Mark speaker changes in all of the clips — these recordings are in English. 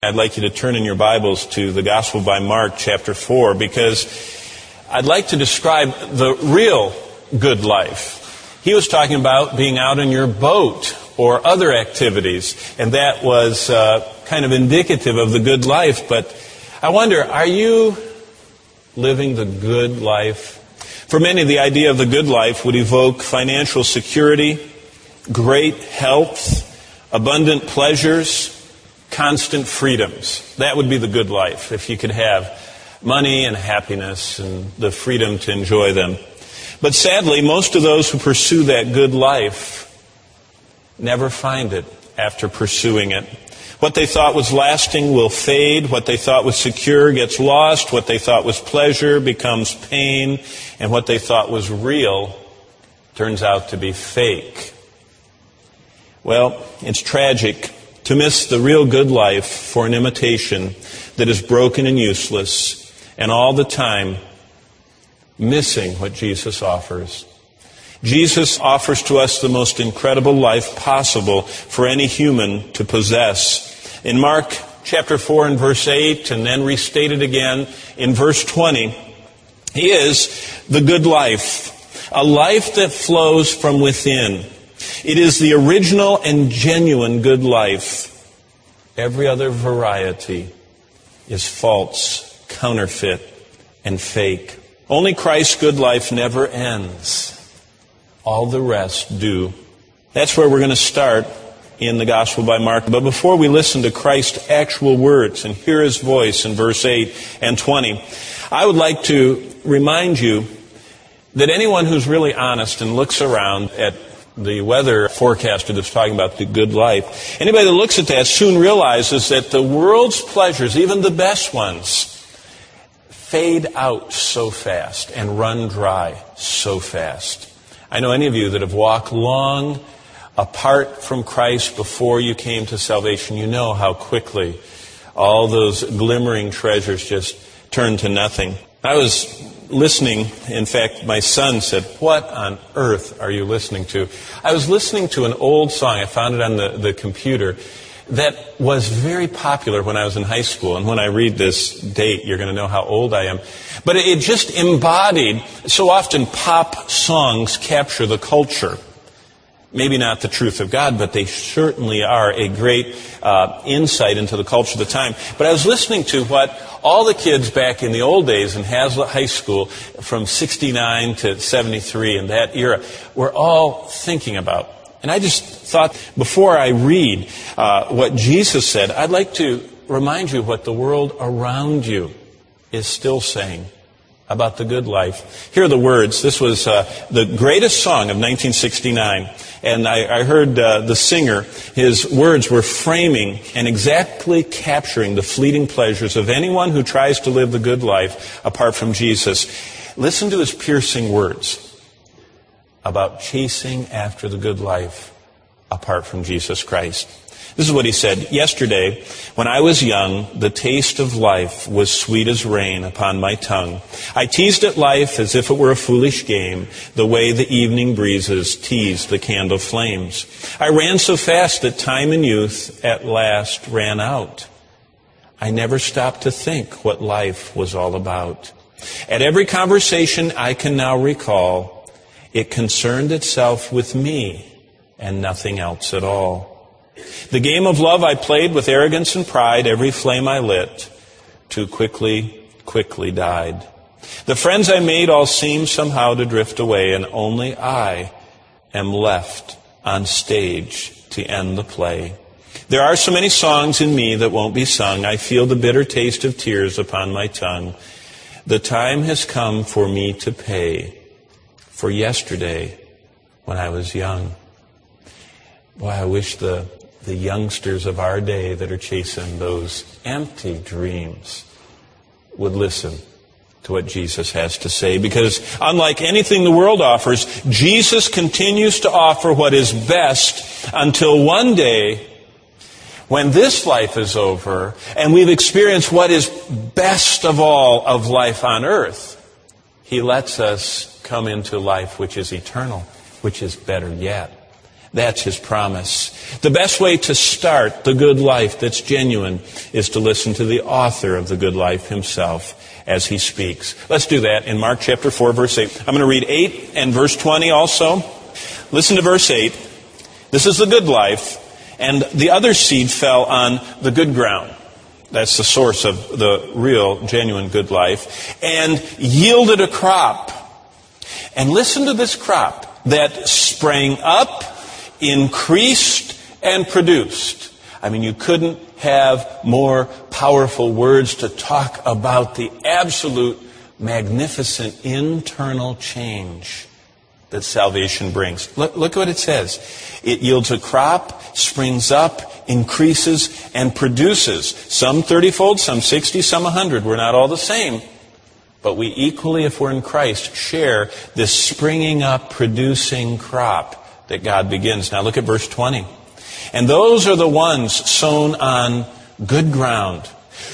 Speaker 1: I'd like you to turn in your Bibles to the Gospel by Mark, chapter 4, because I'd like to describe the real good life. He was talking about being out in your boat or other activities, and that was kind of indicative of the good life. But I wonder, are you living the good life? For many, the idea of the good life would evoke financial security, great health, abundant pleasures, constant freedoms. That would be the good life, if you could have money and happiness and the freedom to enjoy them. But sadly, most of those who pursue that good life never find it after pursuing it. What they thought was lasting will fade. What they thought was secure gets lost. What they thought was pleasure becomes pain. And what they thought was real turns out to be fake. Well, it's tragic to miss the real good life for an imitation that is broken and useless, and all the time missing what Jesus offers. Jesus offers to us the most incredible life possible for any human to possess. In Mark chapter 4 and verse 8, and then restated again in verse 20, is the good life, a life that flows from within. It is the original and genuine good life. Every other variety is false, counterfeit, and fake. Only Christ's good life never ends. All the rest do. That's where we're going to start in the Gospel by Mark. But before we listen to Christ's actual words and hear His voice in verse 8 and 20, I would like to remind you that anyone who's really honest and looks around at the weather forecaster that's talking about the good life, anybody that looks at that soon realizes that the world's pleasures, even the best ones, fade out so fast and run dry so fast. I know any of you that have walked long apart from Christ before you came to salvation, you know how quickly all those glimmering treasures just turn to nothing. I was listening, in fact, my son said, "What on earth are you listening to?" I was listening to an old song. I found it on the computer that was very popular when I was in high school. And when I read this date, you're going to know how old I am. But it just embodied, so often pop songs capture the culture. Maybe not the truth of God, but they certainly are a great insight into the culture of the time. But I was listening to what all the kids back in the old days in Hazlitt High School from 69 to 73 in that era were all thinking about. And I just thought, before I read what Jesus said, I'd like to remind you what the world around you is still saying about the good life. Here are the words. This was the greatest song of 1969. And I heard the singer, his words were framing and exactly capturing the fleeting pleasures of anyone who tries to live the good life apart from Jesus. Listen to his piercing words about chasing after the good life apart from Jesus Christ. This is what he said. "Yesterday, when I was young, the taste of life was sweet as rain upon my tongue. I teased at life as if it were a foolish game, the way the evening breezes tease the candle flames. I ran so fast that time and youth at last ran out. I never stopped to think what life was all about. At every conversation I can now recall, it concerned itself with me and nothing else at all. The game of love I played with arrogance and pride, every flame I lit, too quickly died. The friends I made all seemed somehow to drift away, and only I am left on stage to end the play. There are so many songs in me that won't be sung. I feel the bitter taste of tears upon my tongue. The time has come for me to pay for yesterday when I was young." Boy, I wish the youngsters of our day that are chasing those empty dreams would listen to what Jesus has to say. Because unlike anything the world offers, Jesus continues to offer what is best until one day, when this life is over and we've experienced what is best of all of life on earth, He lets us come into life which is eternal, which is better yet. That's His promise. The best way to start the good life that's genuine is to listen to the author of the good life Himself as He speaks. Let's do that in Mark chapter 4, verse 8. I'm going to read 8 and verse 20 also. Listen to verse 8. This is the good life. And the other seed fell on the good ground. That's the source of the real, genuine good life. And yielded a crop. And listen to this crop that sprang up, increased, and produced. I mean, you couldn't have more powerful words to talk about the absolute magnificent internal change that salvation brings. Look what it says. It yields a crop, springs up, increases, and produces. Some 30-fold, some 60, some 100. We're not all the same. But we equally, if we're in Christ, share this springing up, producing crop that God begins. Now look at verse 20. And those are the ones sown on good ground,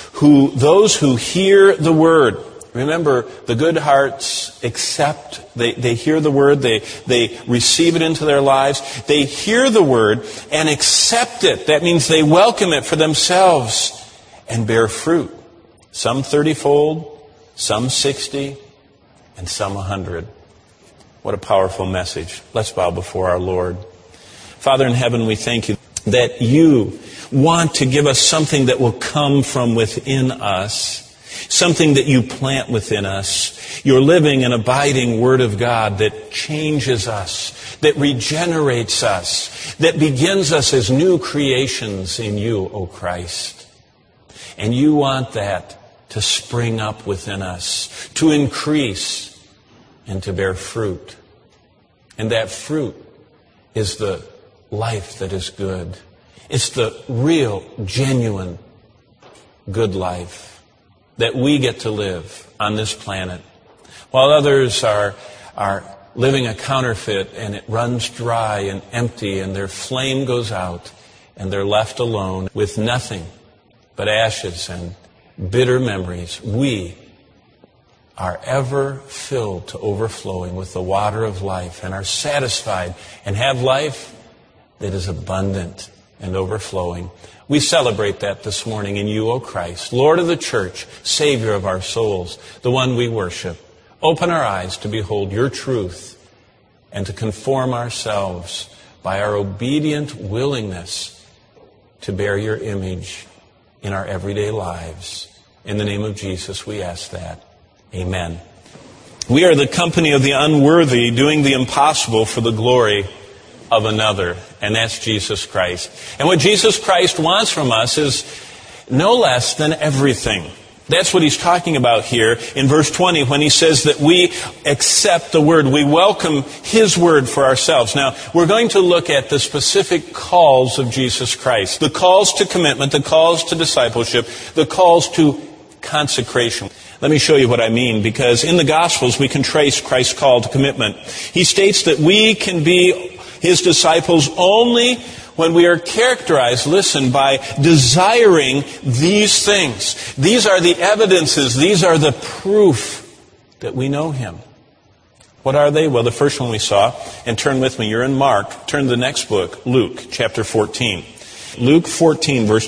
Speaker 1: those who hear the word. Remember, the good hearts accept, they hear the word, they receive it into their lives. They hear the word and accept it. That means they welcome it for themselves and bear fruit. Some 30-fold, some 60, and some 100. What a powerful message. Let's bow before our Lord. Father in heaven, we thank you that you want to give us something that will come from within us. Something that you plant within us. Your living and abiding Word of God that changes us, that regenerates us, that begins us as new creations in you, O Christ. And you want that to spring up within us, to increase, and to bear fruit. And that fruit is the life that is good. It's the real, genuine, good life that we get to live on this planet, while others are living a counterfeit and it runs dry and empty and their flame goes out and they're left alone with nothing but ashes and bitter memories. We are ever filled to overflowing with the water of life and are satisfied and have life that is abundant and overflowing. We celebrate that this morning in you, O Christ, Lord of the church, Savior of our souls, the one we worship. Open our eyes to behold your truth and to conform ourselves by our obedient willingness to bear your image in our everyday lives. In the name of Jesus, we ask that. Amen. We are the company of the unworthy, doing the impossible for the glory of another, and that's Jesus Christ. And what Jesus Christ wants from us is no less than everything. That's what he's talking about here in verse 20 when he says that we accept the word, we welcome his word for ourselves. Now, we're going to look at the specific calls of Jesus Christ, the calls to commitment, the calls to discipleship, the calls to consecration. Let me show you what I mean, because in the Gospels we can trace Christ's call to commitment. He states that we can be his disciples only when we are characterized, listen, by desiring these things. These are the evidences, these are the proof that we know him. What are they? Well, the first one we saw, and turn with me, you're in Mark, turn to the next book, Luke, chapter 14. Luke 14, verse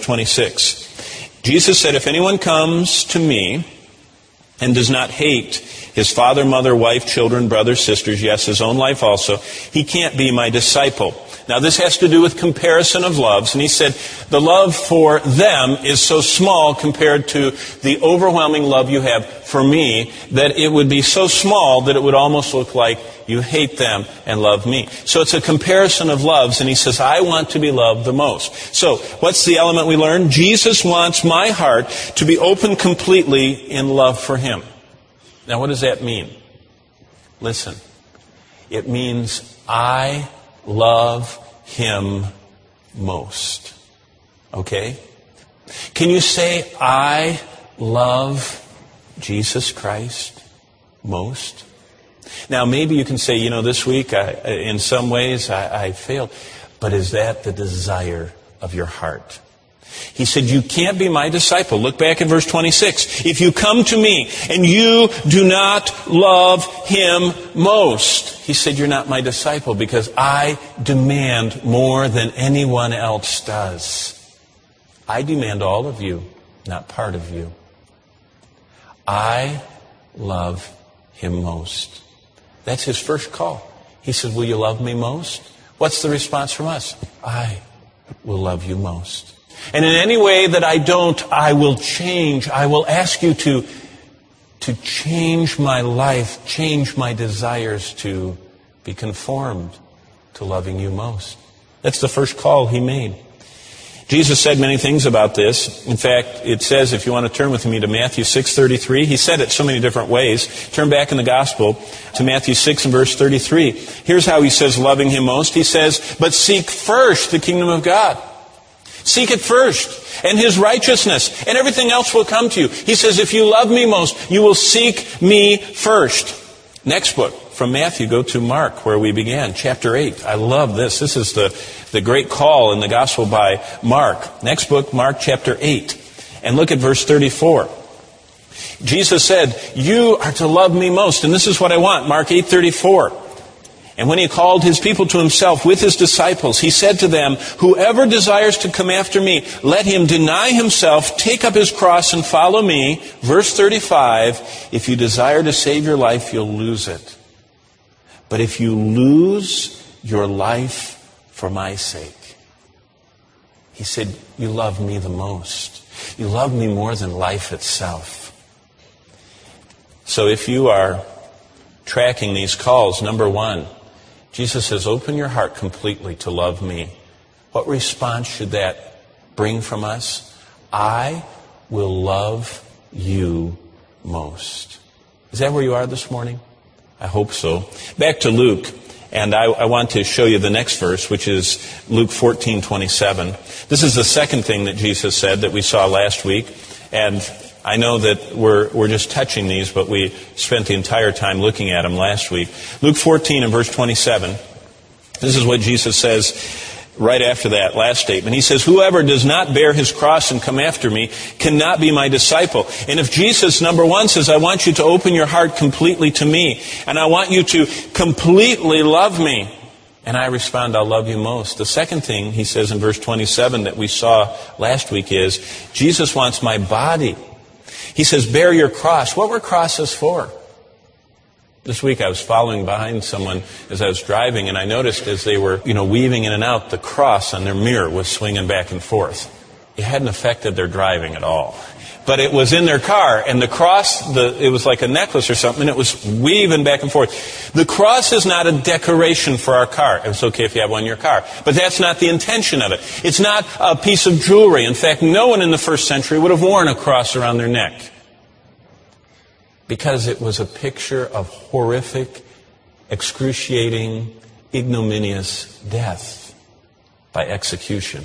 Speaker 1: 26. Jesus said, if anyone comes to me and does not hate his father, mother, wife, children, brothers, sisters, yes, his own life also, he can't be my disciple. Now, this has to do with comparison of loves. And he said, the love for them is so small compared to the overwhelming love you have for me that it would be so small that it would almost look like you hate them and love me. So it's a comparison of loves. And he says, I want to be loved the most. So what's the element we learn? Jesus wants my heart to be open completely in love for him. Now, what does that mean? Listen, it means I love him most. Okay? Can you say, I love Jesus Christ most? Now, maybe you can say, this week, in some ways, I failed. But is that the desire of your heart? He said, you can't be my disciple. Look back at verse 26. If you come to me and you do not love him most. he said, you're not my disciple because I demand more than anyone else does. I demand all of you, not part of you. I love him most. That's his first call. He said, will you love me most? What's the response from us? I will love you most. And in any way that I don't, I will change. I will ask you to change my life, change my desires to be conformed to loving you most. That's the first call he made. Jesus said many things about this. In fact, it says, if you want to turn with me to Matthew 6:33, he said it so many different ways. Turn back in the gospel to Matthew 6 and verse 33. Here's how he says loving him most. He says, but seek first the kingdom of God. Seek it first, and his righteousness, and everything else will come to you. He says, if you love me most, you will seek me first. Next book from Matthew, go to Mark, where we began, chapter 8. I love this. This is the great call in the gospel by Mark. Next book, Mark chapter 8. And look at verse 34. Jesus said, you are to love me most, and this is what I want. Mark 8:34. And when he called his people to himself with his disciples, he said to them, whoever desires to come after me, let him deny himself, take up his cross and follow me. Verse 35, if you desire to save your life, you'll lose it. But if you lose your life for my sake, he said, you love me the most. You love me more than life itself. So if you are tracking these calls, number one, Jesus says, open your heart completely to love me. What response should that bring from us? I will love you most. Is that where you are this morning? I hope so. Back to Luke, and I want to show you the next verse, which is Luke 14:27. This is the second thing that Jesus said that we saw last week, and I know that we're just touching these, but we spent the entire time looking at them last week. Luke 14 and verse 27. This is what Jesus says right after that last statement. He says, whoever does not bear his cross and come after me cannot be my disciple. And if Jesus, number one, says, I want you to open your heart completely to me, and I want you to completely love me, and I respond, I'll love you most. The second thing he says in verse 27 that we saw last week is, Jesus wants my body. He says, bear your cross. What were crosses for? This week I was following behind someone as I was driving, and I noticed as they were, weaving in and out, the cross on their mirror was swinging back and forth. It hadn't affected their driving at all. But it was in their car, and the cross, it was like a necklace or something, and it was weaving back and forth. The cross is not a decoration for our car. It's okay if you have one in your car. But that's not the intention of it. It's not a piece of jewelry. In fact, no one in the first century would have worn a cross around their neck, because it was a picture of horrific, excruciating, ignominious death by execution.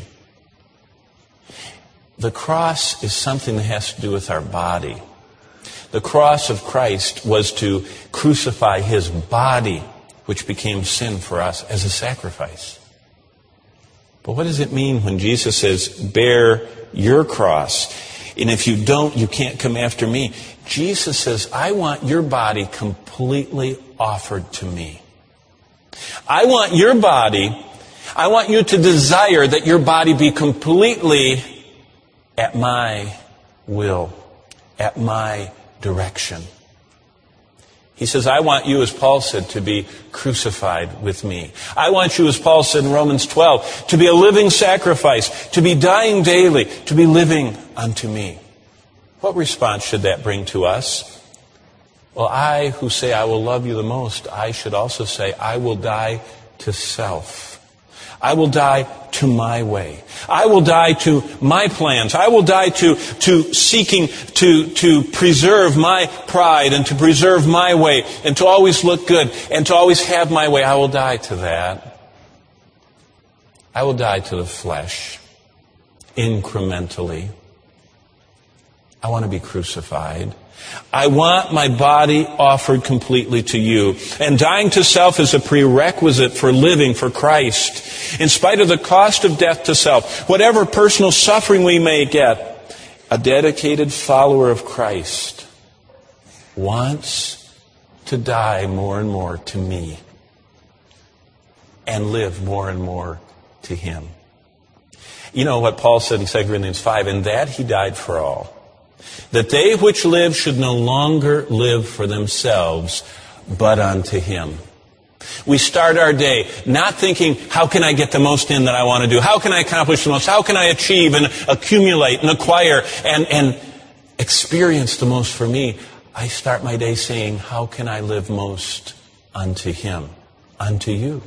Speaker 1: The cross is something that has to do with our body. The cross of Christ was to crucify his body, which became sin for us, as a sacrifice. But what does it mean when Jesus says, bear your cross? And if you don't, you can't come after me. Jesus says, I want your body completely offered to me. I want your body, I want you to desire that your body be completely at my will, at my direction. He says, I want you, as Paul said, to be crucified with me. I want you, as Paul said in Romans 12, to be a living sacrifice, to be dying daily, to be living unto me. What response should that bring to us? Well, I who say I will love you the most, I should also say I will die to self. I will die to my way. I will die to my plans. I will die to seeking to preserve my pride and to preserve my way and to always look good and to always have my way. I will die to that. I will die to the flesh incrementally. I want to be crucified. I want my body offered completely to you. And dying to self is a prerequisite for living for Christ. In spite of the cost of death to self, whatever personal suffering we may get, a dedicated follower of Christ wants to die more and more to me and live more and more to Him. You know what Paul said in 2 Corinthians 5, "In that He died for all, that they which live should no longer live for themselves, but unto Him." We start our day not thinking, how can I get the most in that I want to do? How can I accomplish the most? How can I achieve and accumulate and acquire and experience the most for me? I start my day saying, how can I live most unto Him, unto you?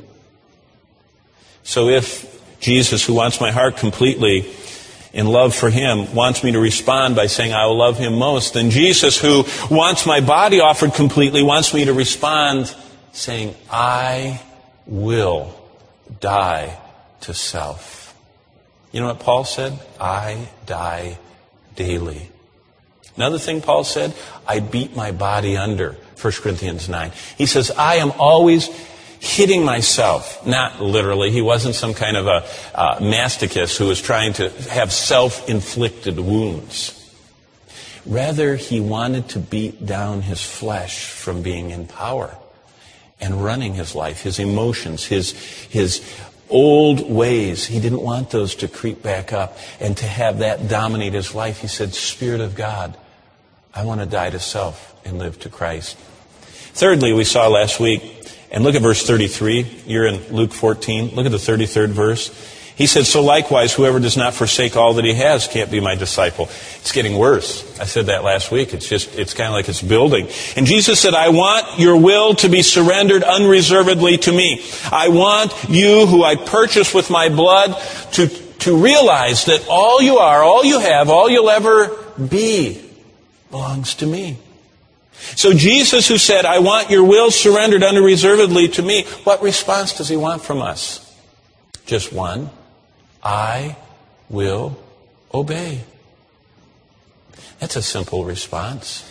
Speaker 1: So if Jesus, who wants my heart completely in love for Him, wants me to respond by saying I will love Him most, then Jesus, who wants my body offered completely, wants me to respond saying, I will die to self. You know what Paul said? I die daily. Another thing Paul said, I beat my body under, 1 Corinthians 9. He says, I am always hitting myself. Not literally. He wasn't some kind of a masochist who was trying to have self-inflicted wounds. Rather, he wanted to beat down his flesh from being in power and running his life, his emotions, his old ways. He didn't want those to creep back up and to have that dominate his life. He said, Spirit of God, I want to die to self and live to Christ. Thirdly, we saw last week, and look at verse 33. You're in Luke 14. Look at the 33rd verse. He said, so likewise, whoever does not forsake all that he has can't be my disciple. It's getting worse. I said that last week. It's kind of like it's building. And Jesus said, I want your will to be surrendered unreservedly to me. I want you, who I purchased with my blood, to realize that all you are, all you have, all you'll ever be belongs to me. So Jesus, who said, I want your will surrendered unreservedly to me, what response does He want from us? Just one. I will obey. That's a simple response.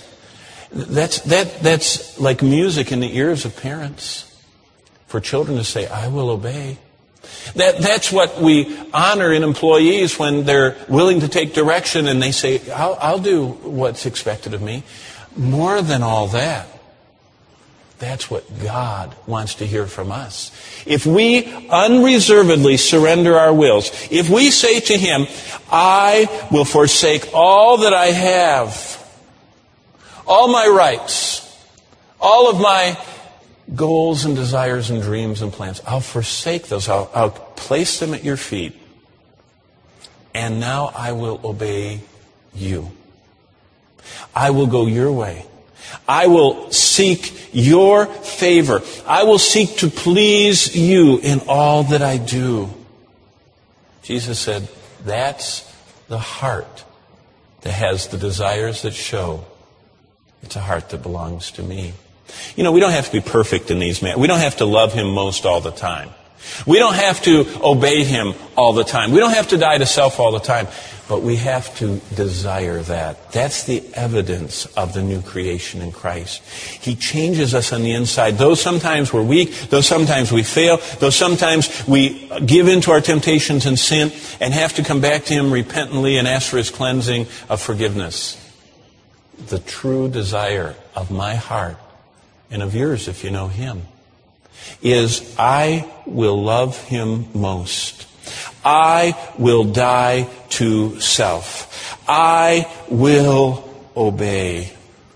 Speaker 1: That's like music in the ears of parents. For children to say, I will obey. That's what we honor in employees when they're willing to take direction and they say, I'll do what's expected of me. More than all that, that's what God wants to hear from us. If we unreservedly surrender our wills, if we say to Him, I will forsake all that I have, all my rights, all of my goals and desires and dreams and plans, I'll forsake those. I'll place them at your feet. And now I will obey you. I will go your way. I will seek your favor. I will seek to please you in all that I do. Jesus said, that's the heart that has the desires that show it's a heart that belongs to me. You know, we don't have to be perfect in these matters. We don't have to love Him most all the time. We don't have to obey Him all the time. We don't have to die to self all the time. But we have to desire that. That's the evidence of the new creation in Christ. He changes us on the inside. Though sometimes we're weak, though sometimes we fail, though sometimes we give in to our temptations and sin and have to come back to Him repentantly and ask for His cleansing of forgiveness. The true desire of my heart, and of yours if you know Him, is I will love Him most. I will die to self. I will obey.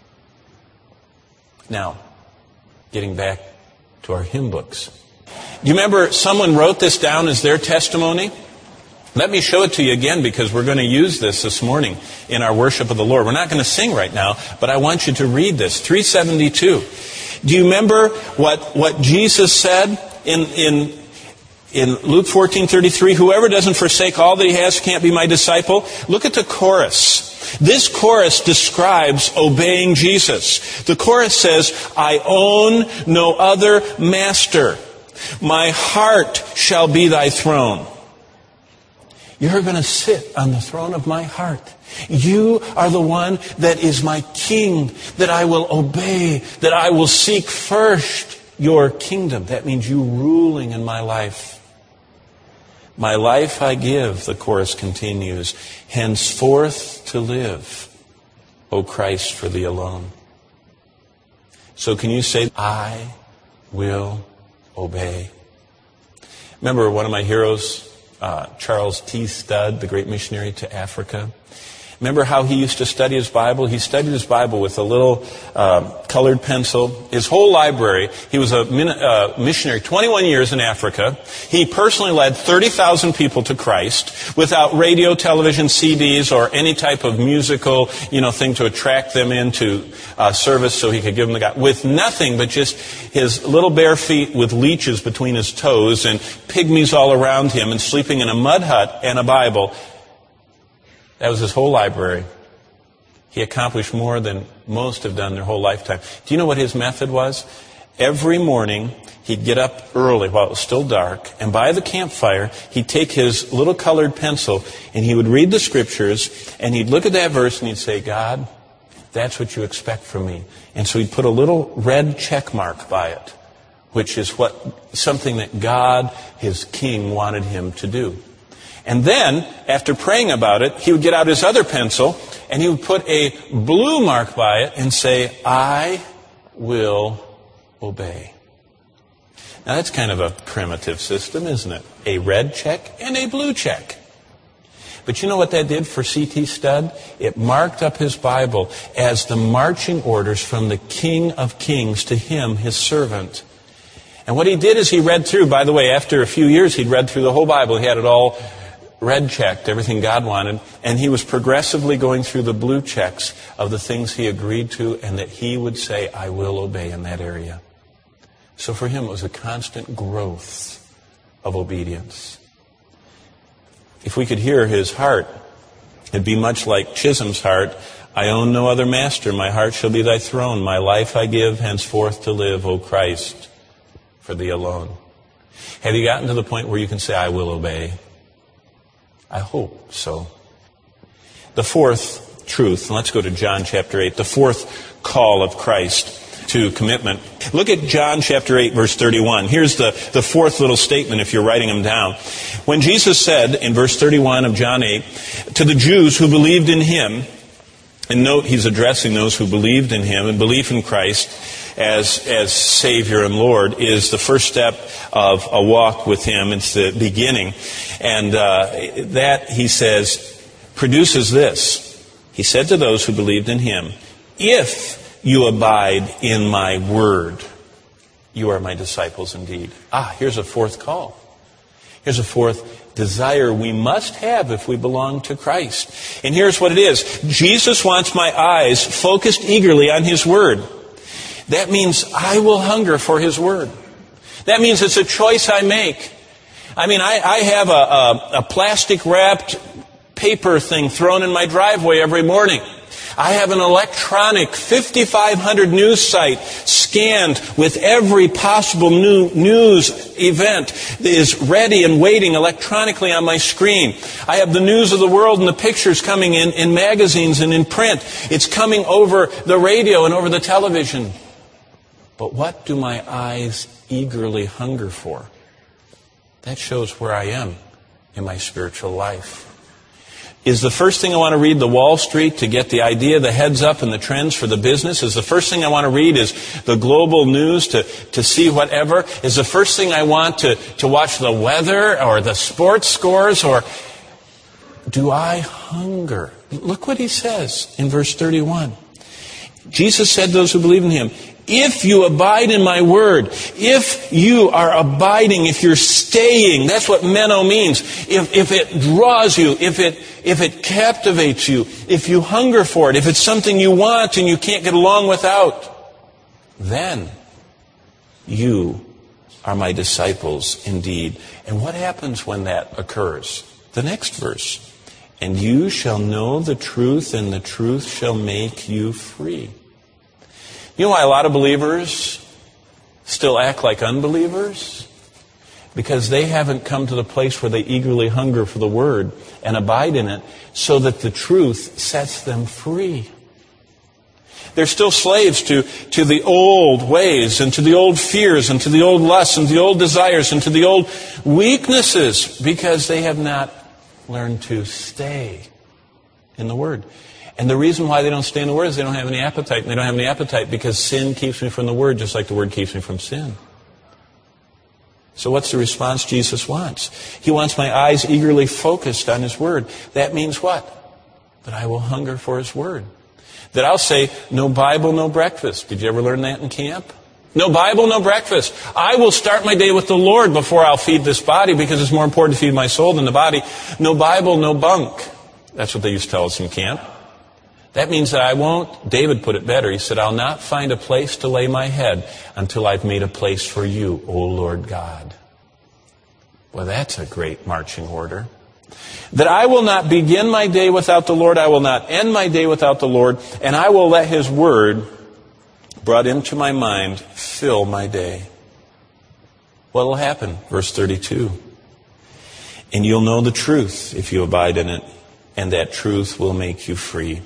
Speaker 1: Now, getting back to our hymn books. Do you remember someone wrote this down as their testimony? Let me show it to you again because we're going to use this morning in our worship of the Lord. We're not going to sing right now, but I want you to read this. 372. Do you remember what Jesus said in Luke 14:33, whoever doesn't forsake all that he has can't be my disciple? Look at the chorus. This chorus describes obeying Jesus. The chorus says, I own no other master. My heart shall be thy throne. You're going to sit on the throne of my heart. You are the one that is my king, that I will obey, that I will seek first your kingdom. That means you ruling in my life. My life I give, the chorus continues, henceforth to live, O Christ, for thee alone. So can you say, I will obey? Remember one of my heroes, Charles T. Studd, the great missionary to Africa? Remember how he used to study his Bible? He studied his Bible with a little colored pencil. His whole library, he was a missionary 21 years in Africa. He personally led 30,000 people to Christ without radio, television, CDs, or any type of musical, thing to attract them into service so he could give them the gospel. With nothing but just his little bare feet with leeches between his toes and pygmies all around him and sleeping in a mud hut and a Bible. That was his whole library. He accomplished more than most have done their whole lifetime. Do you know what his method was? Every morning, he'd get up early while it was still dark, and by the campfire, he'd take his little colored pencil, and he would read the scriptures, and he'd look at that verse, and he'd say, God, that's what you expect from me. And so he'd put a little red check mark by it, which is something that God, his king, wanted him to do. And then, after praying about it, he would get out his other pencil, and he would put a blue mark by it and say, I will obey. Now that's kind of a primitive system, isn't it? A red check and a blue check. But you know what that did for C.T. Studd? It marked up his Bible as the marching orders from the King of Kings to him, his servant. And what he did is he read through, by the way, after a few years, he'd read through the whole Bible. He had it all red checked, everything God wanted, and he was progressively going through the blue checks of the things he agreed to and that he would say, I will obey in that area. So for him, it was a constant growth of obedience. If we could hear his heart, it'd be much like Chisholm's heart. I own no other master. My heart shall be thy throne. My life I give henceforth to live, O Christ, for thee alone. Have you gotten to the point where you can say, I will obey? I hope so. The fourth truth, and let's go to John chapter 8, the fourth call of Christ to commitment. Look at John chapter 8, verse 31. Here's the fourth little statement if you're writing them down. When Jesus said in verse 31 of John 8, to the Jews who believed in him, and note he's addressing those who believed in him, and belief in Christ as Savior and Lord is the first step of a walk with him. It's the beginning. And that, he says, produces this. He said to those who believed in him, if you abide in my word, you are my disciples indeed. Here's a fourth call. Here's a fourth desire we must have if we belong to Christ. And here's what it is. Jesus wants my eyes focused eagerly on his word. That means I will hunger for his word. That means it's a choice I make. I have a plastic wrapped paper thing thrown in my driveway every morning. I have an electronic 5,500 news site scanned with every possible new news event that is ready and waiting electronically on my screen. I have the news of the world and the pictures coming in magazines and in print. It's coming over the radio and over the television. But what do my eyes eagerly hunger for? That shows where I am in my spiritual life. Is the first thing I want to read the Wall Street to get the idea, the heads up and the trends for the business? Is the first thing I want to read is the global news to see whatever? Is the first thing I want to watch the weather or the sports scores? Or do I hunger? Look what he says in verse 31. Jesus said to those who believe in him, if you abide in my word, if you are abiding, if you're staying, that's what meno means. If it draws you, if it captivates you, if you hunger for it, if it's something you want and you can't get along without, then you are my disciples indeed. And what happens when that occurs? The next verse. And you shall know the truth, and the truth shall make you free. You know why a lot of believers still act like unbelievers? Because they haven't come to the place where they eagerly hunger for the word and abide in it so that the truth sets them free. They're still slaves to the old ways and to the old fears and to the old lusts and to the old desires and to the old weaknesses because they have not learned to stay in the word. And the reason why they don't stay in the word is they don't have any appetite. And they don't have any appetite because sin keeps me from the word just like the word keeps me from sin. So what's the response Jesus wants? He wants my eyes eagerly focused on His Word. That means what? That I will hunger for His Word. That I'll say, no Bible, no breakfast. Did you ever learn that in camp? No Bible, no breakfast. I will start my day with the Lord before I'll feed this body, because it's more important to feed my soul than the body. No Bible, no bunk. That's what they used to tell us in camp. That means that I won't, David put it better. He said, I'll not find a place to lay my head until I've made a place for you, O Lord God. Well, that's a great marching order. That I will not begin my day without the Lord. I will not end my day without the Lord. And I will let His Word, brought into my mind, fill my day. What will happen? Verse 32. And you'll know the truth if you abide in it, and that truth will make you free.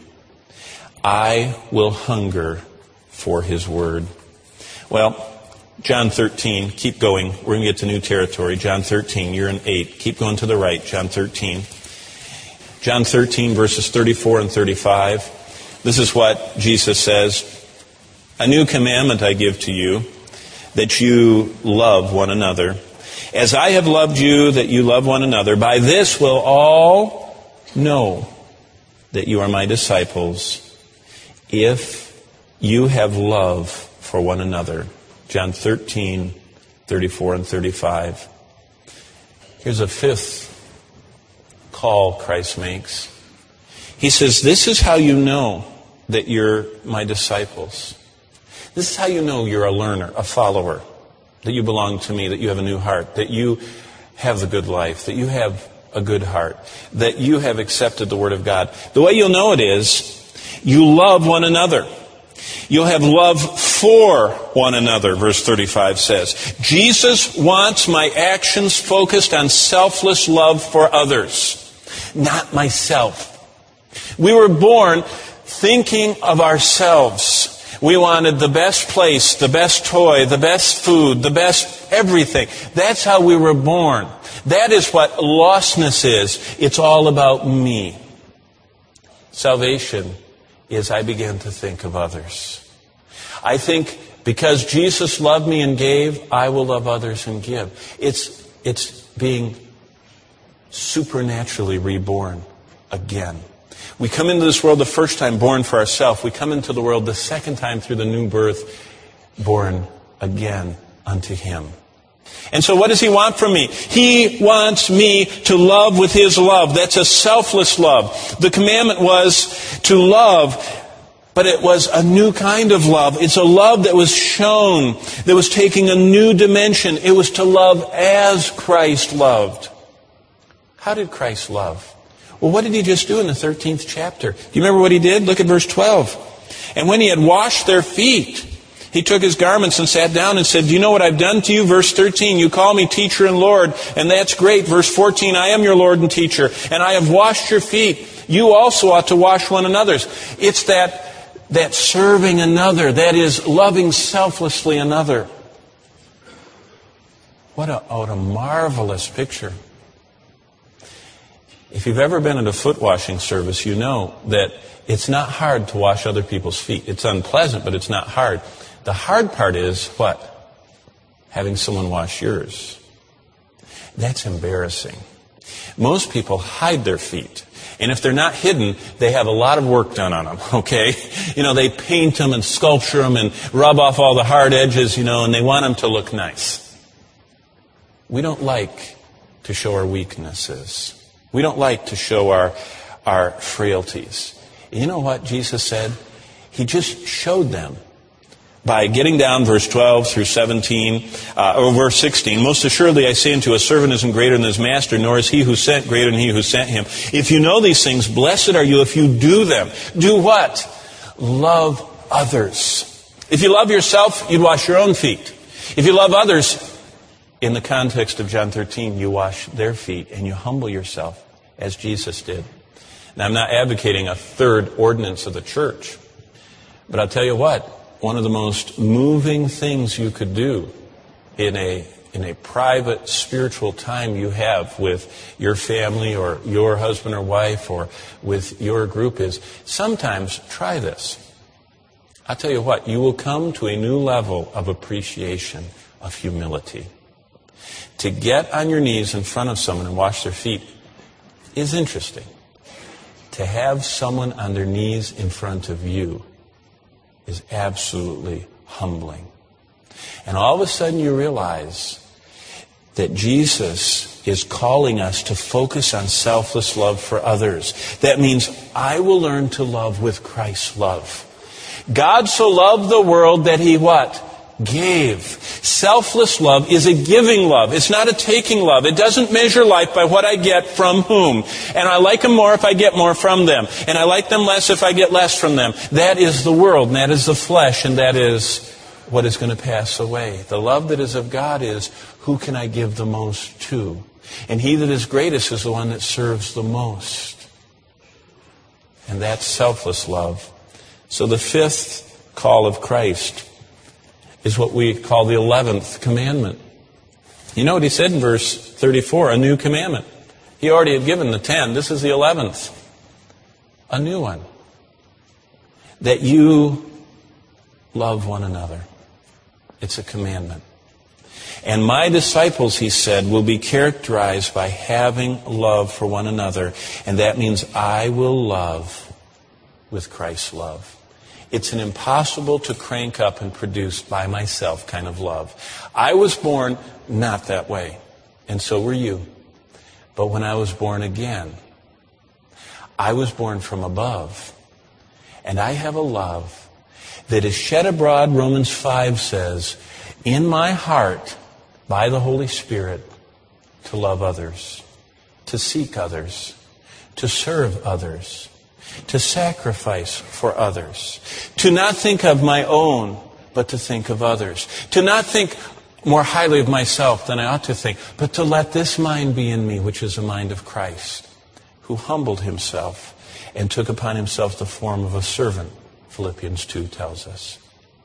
Speaker 1: I will hunger for His Word. Well, John 13, keep going. We're going to get to new territory. John 13, you're in 8. Keep going to the right, John 13. John 13, verses 34 and 35. This is what Jesus says. A new commandment I give to you, that you love one another. As I have loved you, that you love one another. By this will all know that you are my disciples, if you have love for one another. John 13, 34 and 35. Here's a fifth call Christ makes. He says, this is how you know that you're my disciples. This is how you know you're a learner, a follower, that you belong to me, that you have a new heart, that you have the good life, that you have a good heart, that you have accepted the Word of God. The way you'll know it is, you love one another. You'll have love for one another, verse 35 says. Jesus wants my actions focused on selfless love for others, not myself. We were born thinking of ourselves. We wanted the best place, the best toy, the best food, the best everything. That's how we were born. That is what lostness is. It's all about me. Salvation is I began to think of others. I think because Jesus loved me and gave, I will love others and give. It's being supernaturally reborn again. We come into this world the first time born for ourselves. We come into the world the second time through the new birth, born again unto Him. And so what does He want from me? He wants me to love with His love. That's a selfless love. The commandment was to love, but it was a new kind of love. It's a love that was shown, that was taking a new dimension. It was to love as Christ loved. How did Christ love? Well, what did He just do in the 13th chapter? Do you remember what He did? Look at verse 12. And when He had washed their feet, He took His garments and sat down and said, do you know what I've done to you? Verse 13, you call me teacher and Lord, and that's great. Verse 14, I am your Lord and teacher, and I have washed your feet. You also ought to wash one another's. It's that serving another, that is loving selflessly another. What a marvelous picture. If you've ever been at a foot washing service, you know that it's not hard to wash other people's feet. It's unpleasant, but it's not hard. The hard part is what? Having someone wash yours. That's embarrassing. Most people hide their feet. And if they're not hidden, they have a lot of work done on them, okay? They paint them and sculpture them and rub off all the hard edges, and they want them to look nice. We don't like to show our weaknesses. We don't like to show our frailties. And you know what Jesus said? He just showed them by getting down verse 12 through 17, or verse 16. Most assuredly I say unto you, a servant isn't greater than his master, nor is he who sent greater than he who sent him. If you know these things, blessed are you if you do them. Do what? Love others. If you love yourself, you'd wash your own feet. If you love others, in the context of John 13, you wash their feet and you humble yourself as Jesus did. Now, I'm not advocating a third ordinance of the church, but I'll tell you what, one of the most moving things you could do in a private spiritual time you have with your family or your husband or wife or with your group is sometimes try this. I'll tell you what, you will come to a new level of appreciation, of humility. To get on your knees in front of someone and wash their feet is interesting. To have someone on their knees in front of you is absolutely humbling. And all of a sudden you realize that Jesus is calling us to focus on selfless love for others. That means I will learn to love with Christ's love. God so loved the world that He what? Gave. Selfless love is a giving love. It's not a taking love. It doesn't measure life by what I get from whom. And I like them more if I get more from them. And I like them less if I get less from them. That is the world, and that is the flesh, and that is what is going to pass away. The love that is of God is, who can I give the most to? And he that is greatest is the one that serves the most. And that's selfless love. So the fifth call of Christ is what we call the 11th commandment. You know what he said in verse 34? A new commandment. He already had given the 10. This is the 11th. A new one. That you love one another. It's a commandment. And my disciples, he said, will be characterized by having love for one another. And that means I will love with Christ's love. It's an impossible to crank up and produce by myself kind of love. I was born not that way, and so were you. But when I was born again, I was born from above. And I have a love that is shed abroad, Romans 5 says, in my heart by the Holy Spirit, to love others, to seek others, to serve others, to sacrifice for others, to not think of my own, but to think of others, to not think more highly of myself than I ought to think, but to let this mind be in me, which is the mind of Christ, who humbled himself and took upon himself the form of a servant, Philippians 2 tells us.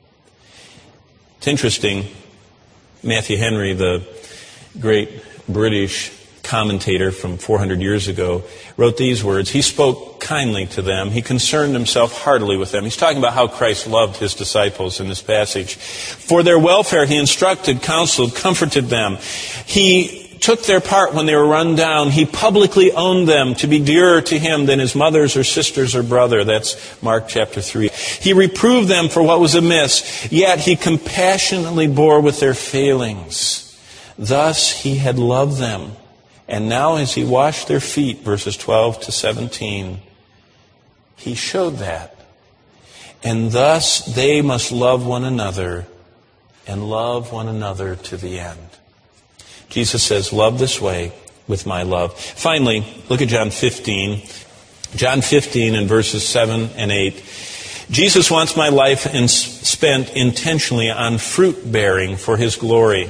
Speaker 1: It's interesting, Matthew Henry, the great British commentator from 400 years ago, wrote these words. He spoke kindly to them. He concerned himself heartily with them. He's talking about how Christ loved his disciples in this passage. For their welfare, he instructed, counseled, comforted them. He took their part when they were run down. He publicly owned them to be dearer to him than his mothers or sisters or brother. That's Mark chapter 3. He reproved them for what was amiss, yet he compassionately bore with their failings. Thus he had loved them. And now as he washed their feet, verses 12 to 17, he showed that. And thus they must love one another and love one another to the end. Jesus says, love this way with my love. Finally, look at John 15. John 15 and verses 7 and 8. Jesus wants my life spent intentionally on fruit bearing for his glory.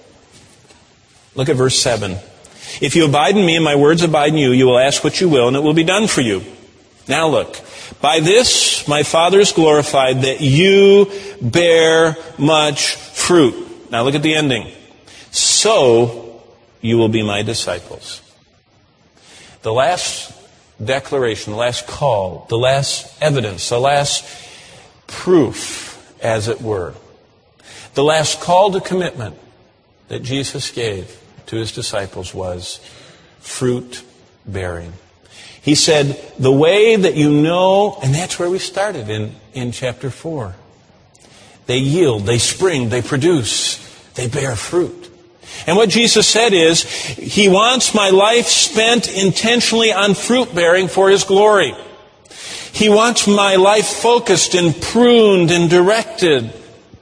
Speaker 1: Look at verse 7. If you abide in me and my words abide in you, you will ask what you will and it will be done for you. Now look, by this my Father is glorified, that you bear much fruit. Now look at the ending. So you will be my disciples. The last declaration, the last call, the last evidence, the last proof, as it were. The last call to commitment that Jesus gave to his disciples was fruit bearing. He said, the way that you know, and that's where we started in chapter 4. They yield, they spring, they produce, they bear fruit. And what Jesus said is, he wants my life spent intentionally on fruit bearing for his glory. He wants my life focused and pruned and directed.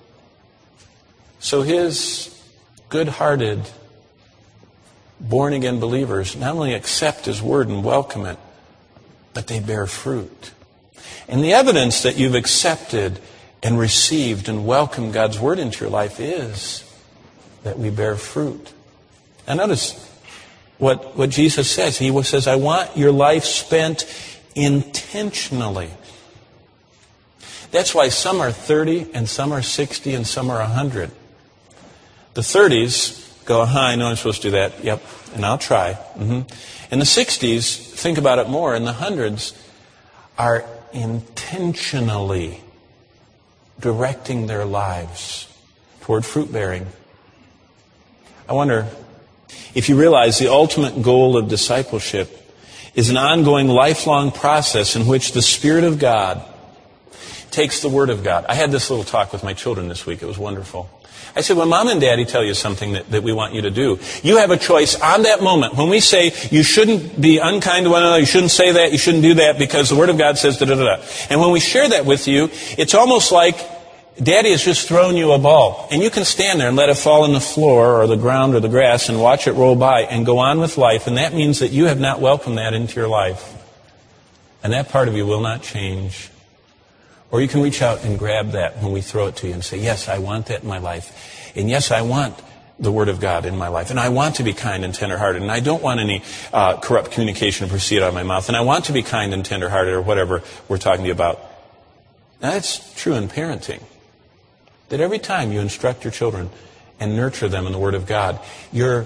Speaker 1: So his good-hearted, born-again believers not only accept his word and welcome it, but they bear fruit. And the evidence that you've accepted and received and welcomed God's word into your life is that we bear fruit. Now notice what Jesus says. He says, I want your life spent intentionally. That's why some are 30 and some are 60 and some are 100. The 30s go, I know I'm supposed to do that. Yep, and I'll try. In the 60s, think about it more. In the 100s, are intentionally directing their lives toward fruit bearing. I wonder if you realize the ultimate goal of discipleship is an ongoing, lifelong process in which the Spirit of God takes the Word of God. I had this little talk with my children this week. It was wonderful. I said, when Mom and Daddy tell you something that we want you to do, you have a choice on that moment. When we say you shouldn't be unkind to one another, you shouldn't say that, you shouldn't do that because the Word of God says da-da-da-da. And when we share that with you, it's almost like Daddy has just thrown you a ball. And you can stand there and let it fall on the floor or the ground or the grass and watch it roll by and go on with life. And that means that you have not welcomed that into your life. And that part of you will not change. Or you can reach out and grab that when we throw it to you and say, yes, I want that in my life. And yes, I want the Word of God in my life. And I want to be kind and tenderhearted. And I don't want any corrupt communication to proceed out of my mouth. And I want to be kind and tenderhearted or whatever we're talking to you about. Now, that's true in parenting. That every time you instruct your children and nurture them in the Word of God, you're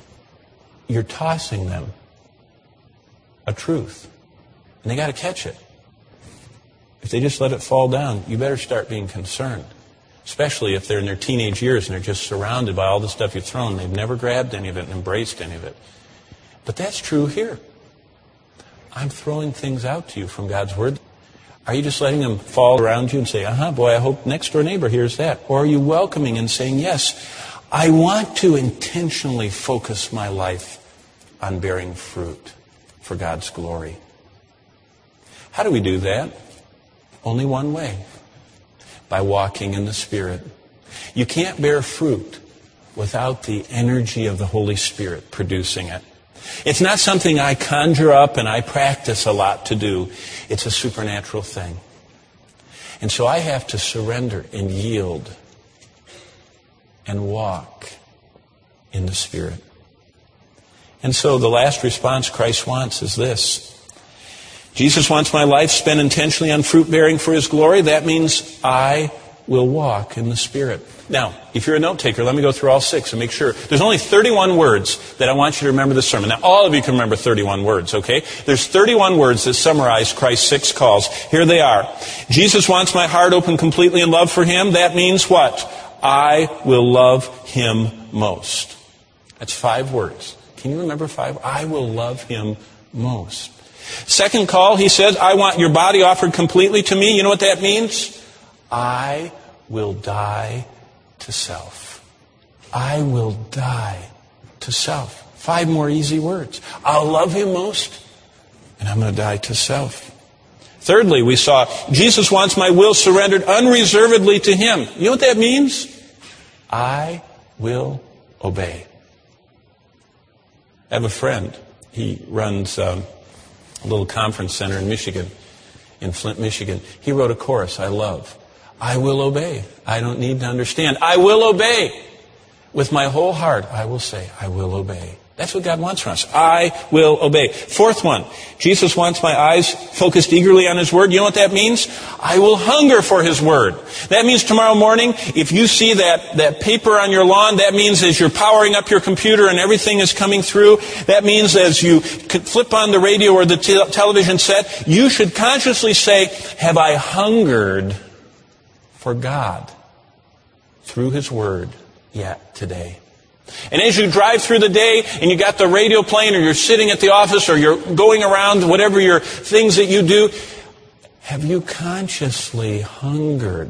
Speaker 1: tossing them a truth. And they got to catch it. If they just let it fall down, you better start being concerned. Especially if they're in their teenage years and they're just surrounded by all the stuff you've thrown. They've never grabbed any of it and embraced any of it. But that's true here. I'm throwing things out to you from God's Word. Are you just letting them fall around you and say, boy, I hope next door neighbor hears that? Or are you welcoming and saying, yes, I want to intentionally focus my life on bearing fruit for God's glory? How do we do that? Only one way. By walking in the Spirit. You can't bear fruit without the energy of the Holy Spirit producing it. It's not something I conjure up and I practice a lot to do. It's a supernatural thing. And so I have to surrender and yield and walk in the Spirit. And so the last response Christ wants is this. Jesus wants my life spent intentionally on fruit bearing for His glory. That means I will walk in the Spirit. Now, if you're a note taker, let me go through all 6 and make sure. There's only 31 words that I want you to remember this sermon. Now, all of you can remember 31 words, okay? There's 31 words that summarize Christ's 6 calls. Here they are. Jesus wants my heart open completely in love for Him. That means what? I will love Him most. That's 5 words. Can you remember 5? I will love Him most. Second call, He says, I want your body offered completely to me. You know what that means? I will die to self. I will die to self. 5 more easy words. I'll love Him most, and I'm going to die to self. Thirdly, we saw, Jesus wants my will surrendered unreservedly to Him. You know what that means? I will obey. I have a friend. He runs a little conference center in Michigan, in Flint, Michigan. He wrote a chorus I love. I will obey. I don't need to understand. I will obey. With my whole heart, I will say, I will obey. That's what God wants from us. I will obey. Fourth one, Jesus wants my eyes focused eagerly on His Word. You know what that means? I will hunger for His Word. That means tomorrow morning, if you see that paper on your lawn, that means as you're powering up your computer and everything is coming through, that means as you flip on the radio or the television set, you should consciously say, have I hungered for God through His Word yet today? And as you drive through the day and you got the radio playing or you're sitting at the office or you're going around, whatever your things that you do, have you consciously hungered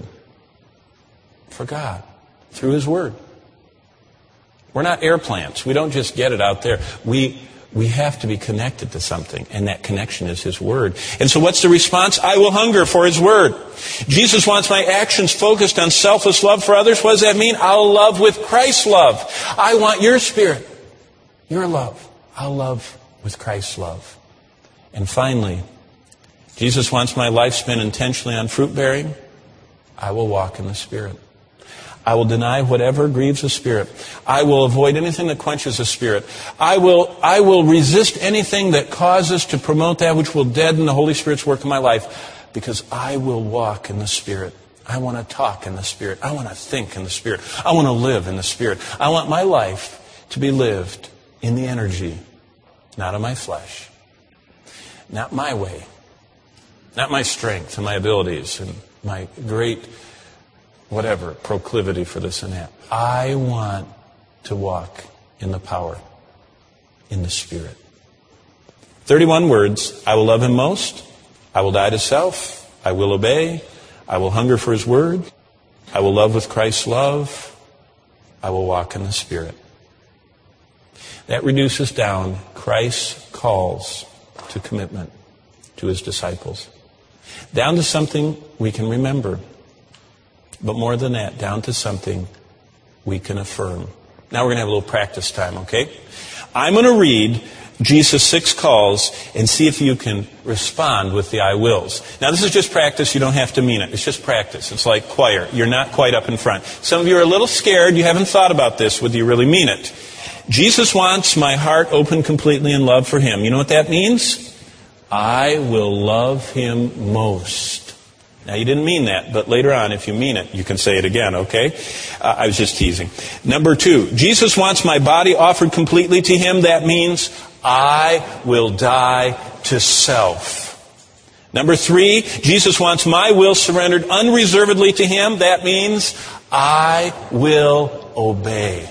Speaker 1: for God through His Word? We're not air plants. We don't just get it out there. We have to be connected to something, and that connection is His Word. And so what's the response? I will hunger for His Word. Jesus wants my actions focused on selfless love for others. What does that mean? I'll love with Christ's love. I want your Spirit, your love. I'll love with Christ's love. And finally, Jesus wants my life spent intentionally on fruit bearing. I will walk in the Spirit. I will deny whatever grieves the Spirit. I will avoid anything that quenches the Spirit. I will resist anything that causes to promote that which will deaden the Holy Spirit's work in my life, because I will walk in the Spirit. I want to talk in the Spirit. I want to think in the Spirit. I want to live in the Spirit. I want my life to be lived in the energy, not of my flesh, not my way, not my strength and my abilities and my great proclivity for this and that. I want to walk in the power, in the Spirit. 31 words. I will love him most. I will die to self. I will obey. I will hunger for his word. I will love with Christ's love. I will walk in the Spirit. That reduces down Christ's calls to commitment to his disciples. Down to something we can remember. But more than that, down to something we can affirm. Now we're going to have a little practice time, okay? I'm going to read Jesus' 6 calls and see if you can respond with the I wills. Now this is just practice. You don't have to mean it. It's just practice. It's like choir. You're not quite up in front. Some of you are a little scared. You haven't thought about this, whether you really mean it. Jesus wants my heart open completely in love for him. You know what that means? I will love him most. Now, you didn't mean that, but later on, if you mean it, you can say it again, okay? I was just teasing. Number 2, Jesus wants my body offered completely to him. That means I will die to self. Number 3, Jesus wants my will surrendered unreservedly to him. That means I will obey.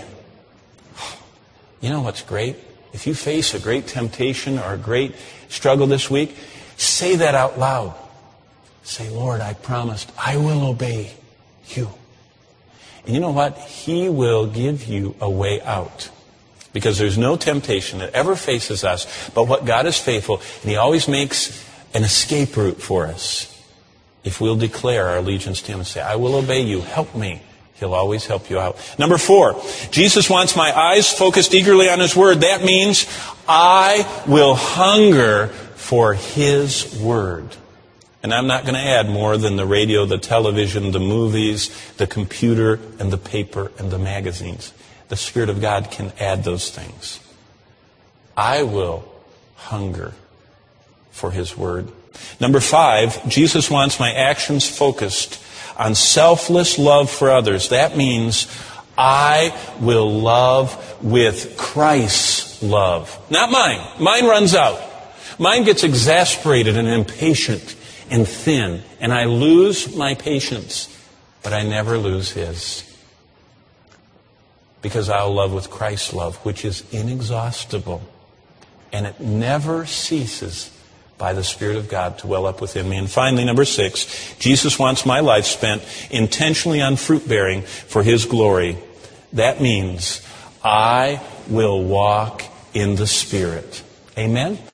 Speaker 1: You know what's great? If you face a great temptation or a great struggle this week, say that out loud. Say, Lord, I promised I will obey you. And you know what? He will give you a way out. Because there's no temptation that ever faces us but what God is faithful, and he always makes an escape route for us. If we'll declare our allegiance to him and say, I will obey you, help me. He'll always help you out. Number 4, Jesus wants my eyes focused eagerly on his word. That means I will hunger for his word. And I'm not going to add more than the radio, the television, the movies, the computer, and the paper, and the magazines. The Spirit of God can add those things. I will hunger for his word. Number 5, Jesus wants my actions focused on selfless love for others. That means I will love with Christ's love. Not mine. Mine runs out. Mine gets exasperated and impatient and thin. And I lose my patience. But I never lose his. Because I'll love with Christ's love, which is inexhaustible. And it never ceases by the Spirit of God to well up within me. And finally, number 6, Jesus wants my life spent intentionally on fruit bearing for his glory. That means I will walk in the Spirit. Amen?